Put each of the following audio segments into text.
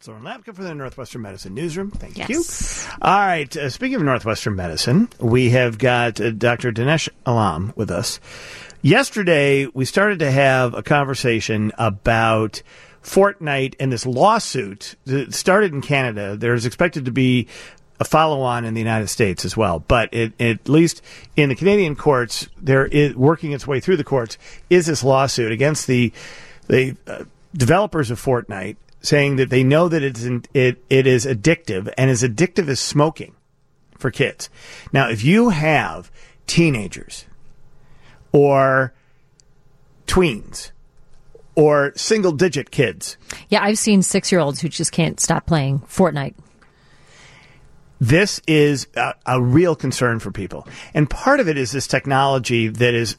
That's Lauren Lapka for the Northwestern Medicine Newsroom. Thank you. All right. Speaking of Northwestern Medicine, we have got Dr. Dinesh Alam with us. Yesterday, we started to have a conversation about Fortnite and this lawsuit that started in Canada. There's expected to be a follow-on in the United States as well. But at least in the Canadian courts, there is working its way through the courts is this lawsuit against the developers of Fortnite, saying that they know that it is addictive, and as addictive as smoking for kids. Now, if you have teenagers or tweens or single-digit kids. Yeah, I've seen 6-year-olds who just can't stop playing Fortnite. This is a real concern for people. And part of it is this technology that is,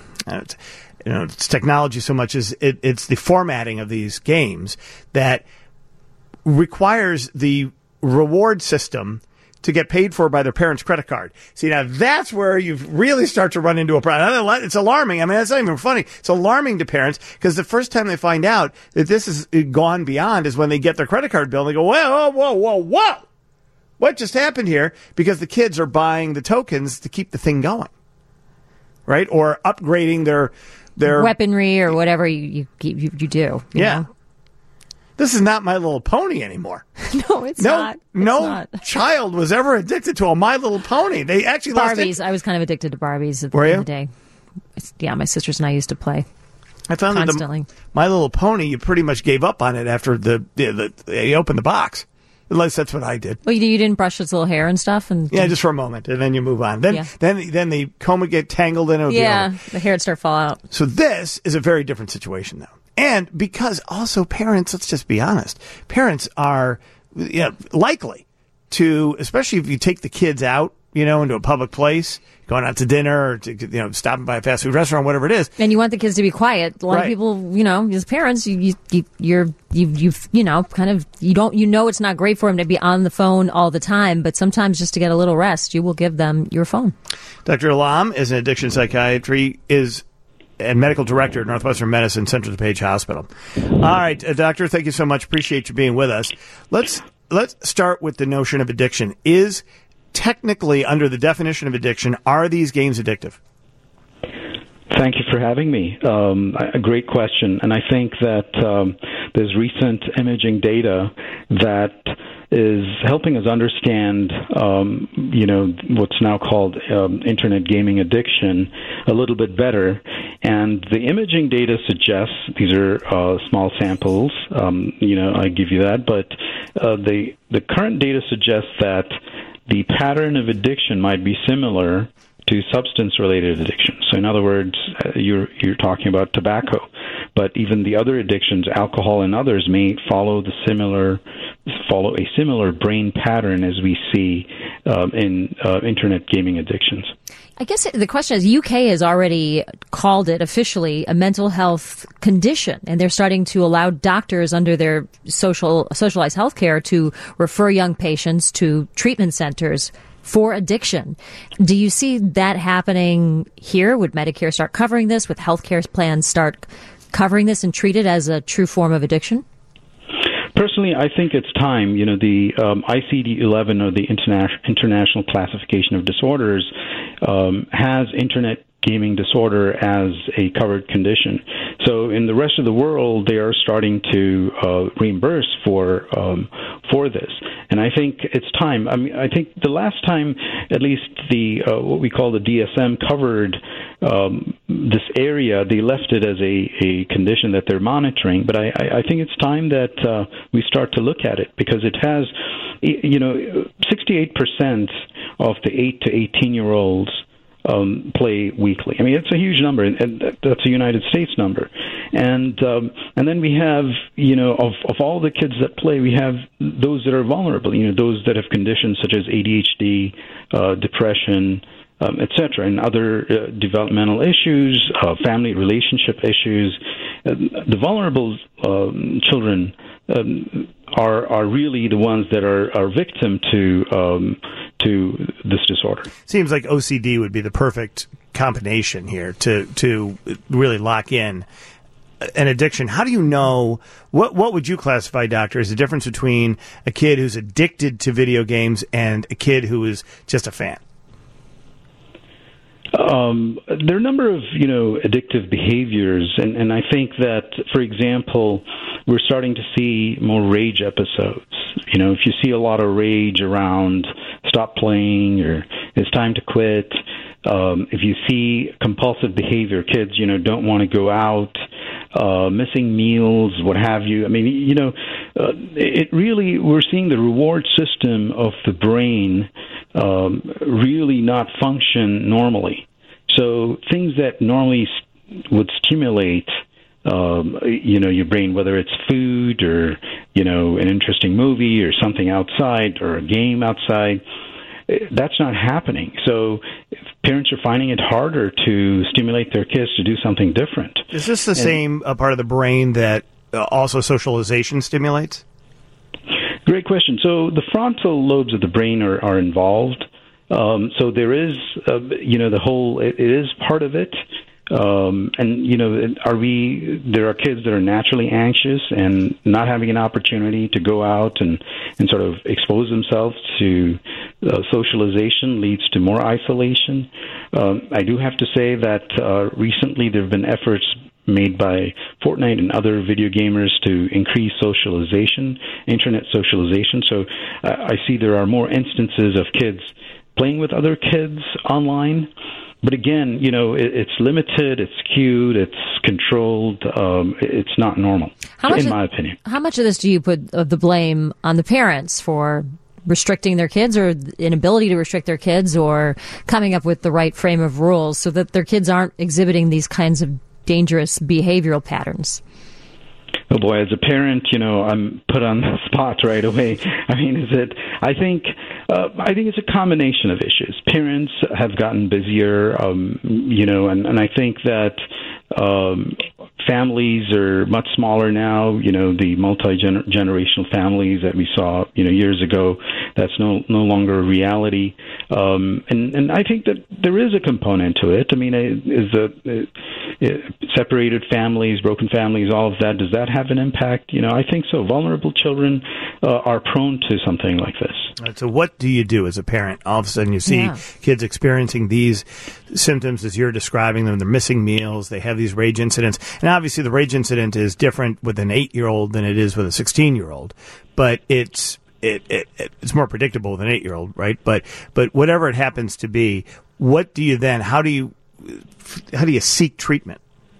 it's technology so much as it's the formatting of these games that requires the reward system to get paid for by their parents' credit card. See, now that's where you really start to run into a problem. It's alarming. I mean, that's not even funny. It's alarming to parents because the first time they find out that this has gone beyond is when they get their credit card bill and they go, whoa. What just happened here? Because the kids are buying the tokens to keep the thing going, right? Or upgrading their weaponry or whatever you do. You know? This is not My Little Pony anymore. No, it's not. No child was ever addicted to a My Little Pony. They actually Barbies. I was kind of addicted to Barbies at the end of the day. Yeah, my sisters and I used to play. I found constantly. That My Little Pony, you pretty much gave up on it after they opened the box. At least that's what I did. Well, you didn't brush its little hair and stuff, just for a moment, and then you move on. Then the comb would get tangled in it. The hair would start to fall out. So this is a very different situation, though, and because also parents, let's just be honest, parents are likely to, especially if you take the kids out, into a public place, going out to dinner or to, stopping by a fast food restaurant, whatever it is. And you want the kids to be quiet. A lot of people, as parents, it's not great for them to be on the phone all the time, but sometimes just to get a little rest, you will give them your phone. Dr. Alam is an addiction psychiatry and medical director at Northwestern Medicine, Central DuPage Hospital. All right, doctor, thank you so much. Appreciate you being with us. Let's start with the notion of addiction. Is technically, under the definition of addiction, are these games addictive? Thank you for having me. A great question. And I think that there's recent imaging data that is helping us understand, what's now called internet gaming addiction a little bit better. And the imaging data suggests, these are small samples, I give you that, but the current data suggests that the pattern of addiction might be similar to substance-related addiction. So in other words, you're talking about tobacco, but even the other addictions, alcohol and others, may follow a similar brain pattern as we see in internet gaming addictions. I guess the question is, UK has already called it officially a mental health condition, and they're starting to allow doctors under their socialized health care to refer young patients to treatment centers for addiction. Do you see that happening here? Would Medicare start covering this? Would healthcare plans start covering this and treat it as a true form of addiction? Personally, I think it's time. The ICD-11, or the International Classification of Disorders, has internet gaming disorder as a covered condition. So in the rest of the world, they are starting to reimburse for this. And I think it's time. I mean, I think the last time, at least the what we call the DSM covered this area, they left it as a condition that they're monitoring. But I think it's time that we start to look at it, because it has, 68% of the 8 to 18-year-olds play weekly. I mean, it's a huge number, and that's a United States number. And then we have, of all the kids that play, we have those that are vulnerable, those that have conditions such as ADHD, depression, etc., and other developmental issues, family relationship issues. The vulnerable children are really the ones that are victim to this disorder. Seems like OCD would be the perfect combination here to really lock in an addiction, how do you know, what would you classify, doctor, as the difference between a kid who's addicted to video games and a kid who is just a fan? There are a number of, addictive behaviors, and I think that, for example, we're starting to see more rage episodes. If you see a lot of rage around stop playing or it's time to quit, if you see compulsive behavior, kids, don't want to go out, missing meals, what have you. I mean, it really, we're seeing the reward system of the brain really not function normally. So things that normally would stimulate, your brain, whether it's food or, an interesting movie or something outside or a game outside, that's not happening. So parents are finding it harder to stimulate their kids to do something different. Is this the same part of the brain that also socialization stimulates? Great question. So the frontal lobes of the brain are involved. So there is, the whole, it is part of it. There are kids that are naturally anxious and not having an opportunity to go out and sort of expose themselves to socialization leads to more isolation. I do have to say that recently there have been efforts made by Fortnite and other video gamers to increase socialization, internet socialization. So I see there are more instances of kids playing with other kids online. But again, it's limited, it's skewed, it's controlled. It's not normal, in my opinion. How much of this do you put of the blame on the parents for restricting their kids or inability to restrict their kids or coming up with the right frame of rules so that their kids aren't exhibiting these kinds of dangerous behavioral patterns? Oh boy, as a parent, I'm put on the spot right away. I mean, I think it's a combination of issues. Parents have gotten busier, and I think that families are much smaller now. The multi-generational families that we saw, years ago, that's no longer a reality. And I think that there is a component to it. I mean, separated families, broken families, all of that, does that have an impact? I think so. Vulnerable children are prone to something like this. Right, so what do you do as a parent? All of a sudden you see kids experiencing these symptoms as you're describing them. They're missing meals. They have these rage incidents. And obviously the rage incident is different with an 8-year-old than it is with a 16-year-old. But it's more predictable with an 8-year-old, right? But whatever it happens to be, what do you then, how do you seek treatment?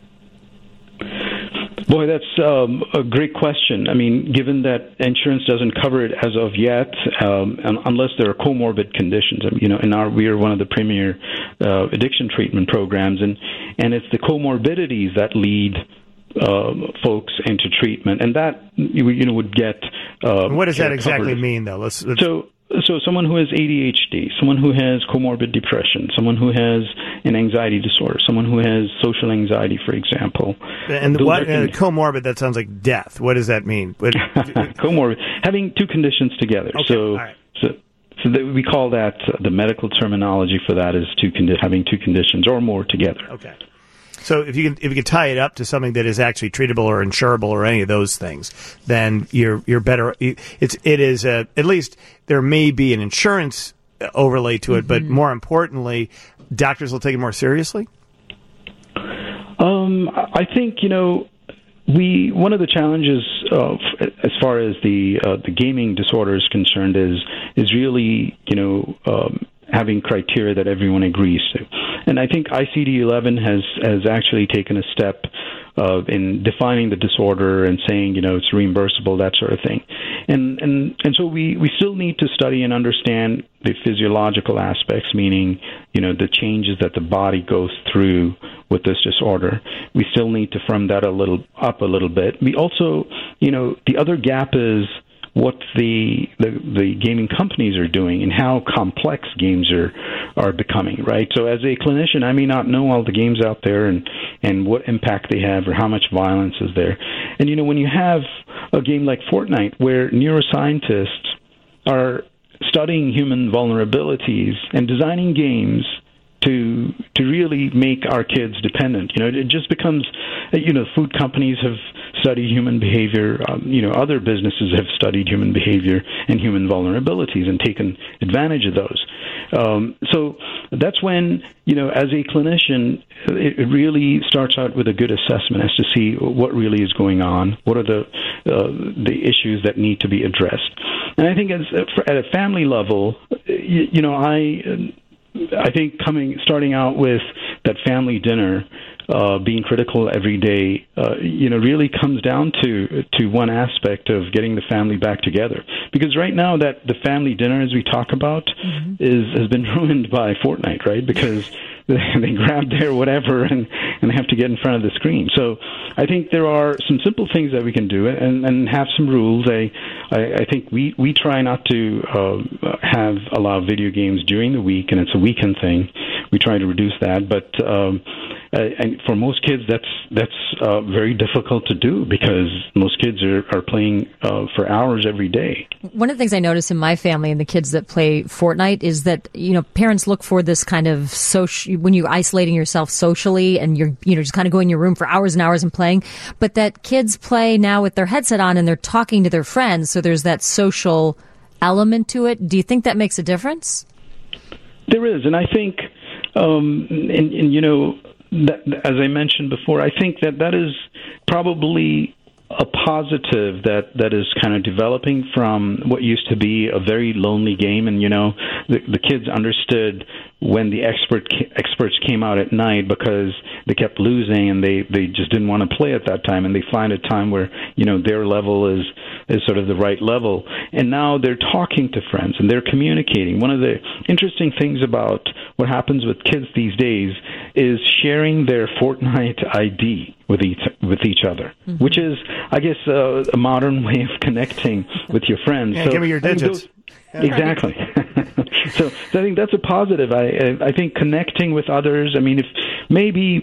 Boy, that's a great question. I mean, given that insurance doesn't cover it as of yet, unless there are comorbid conditions. We are one of the premier addiction treatment programs, and it's the comorbidities that lead folks into treatment, and that would get. What does that exactly covered. Mean, though? So someone who has ADHD, someone who has comorbid depression, someone who has an anxiety disorder, someone who has social anxiety, for example. And comorbid, that sounds like death. What does that mean? Comorbid, having two conditions together. Okay. All right. So we call that, the medical terminology for that is having two conditions or more together. Okay. So if you can tie it up to something that is actually treatable or insurable or any of those things, then you're better. It is at least there may be an insurance overlay to it, but more importantly, doctors will take it more seriously. I think one of the challenges as far as the gaming disorder is concerned is really having criteria that everyone agrees to. And I think ICD-11 has actually taken a step in defining the disorder and saying, it's reimbursable, that sort of thing. And so we still need to study and understand the physiological aspects, meaning, the changes that the body goes through with this disorder. We still need to firm that a little bit. We also, the other gap is what the gaming companies are doing and how complex games are becoming, right? So as a clinician, I may not know all the games out there and what impact they have or how much violence is there. And, when you have a game like Fortnite where neuroscientists are studying human vulnerabilities and designing games to really make our kids dependent. It just becomes, food companies have studied human behavior. Other businesses have studied human behavior and human vulnerabilities and taken advantage of those. So that's when, as a clinician, it really starts out with a good assessment as to see what really is going on, what are the issues that need to be addressed. And I think at a family level, I think starting out with that family dinner, being critical every day, really comes down to one aspect of getting the family back together. Because right now that the family dinner, as we talk about, has been ruined by Fortnite, right? Because they grab their whatever and they have to get in front of the screen. So I think there are some simple things that we can do and have some rules. I think we try not to allow video games during the week, and it's a weekend thing. We try to reduce that, but and for most kids, that's very difficult to do because most kids are playing for hours every day. One of the things I notice in my family and the kids that play Fortnite is that parents look for this kind of social, when you're isolating yourself socially and you're just kind of going in your room for hours and hours and playing, but that kids play now with their headset on and they're talking to their friends, so there's that social element to it. Do you think that makes a difference? There is, and I think, that, as I mentioned before, I think that is probably a positive that is kind of developing from what used to be a very lonely game. And, the kids understood when the experts came out at night because they kept losing and they just didn't want to play at that time. And they find a time where, their level is sort of the right level. And now they're talking to friends and they're communicating. One of the interesting things about what happens with kids these days is sharing their Fortnite ID with each other, which is, I guess, a modern way of connecting with your friends. Yeah, so, give me your digits. Exactly. So I think that's a positive. I think connecting with others. I mean, if maybe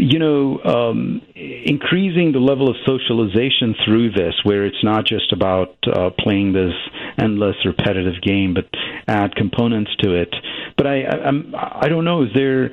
increasing the level of socialization through this, where it's not just about playing this endless repetitive game, but add components to it. But I don't know. Is there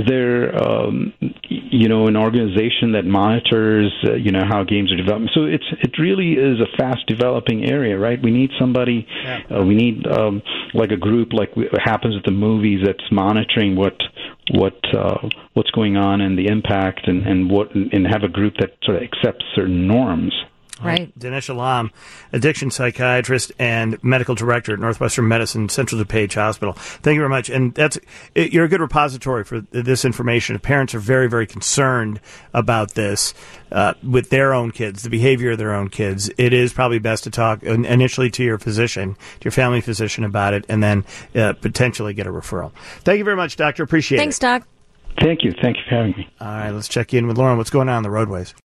an organization that monitors how games are developing? So it really is a fast developing area, right? We need somebody. We need like a group like what happens with the movies that's monitoring what's going on and the impact and have a group that sort of accepts certain norms. Right. Dinesh Alam, addiction psychiatrist and medical director at Northwestern Medicine Central DuPage Hospital. Thank you very much. And you're a good repository for this information. Parents are very, very concerned about this with their own kids, the behavior of their own kids. It is probably best to talk initially to your physician, to your family physician about it, and then potentially get a referral. Thank you very much, Doctor. Appreciate it. Thanks, Doc. Thank you. Thank you for having me. All right, let's check in with Lauren. What's going on the roadways?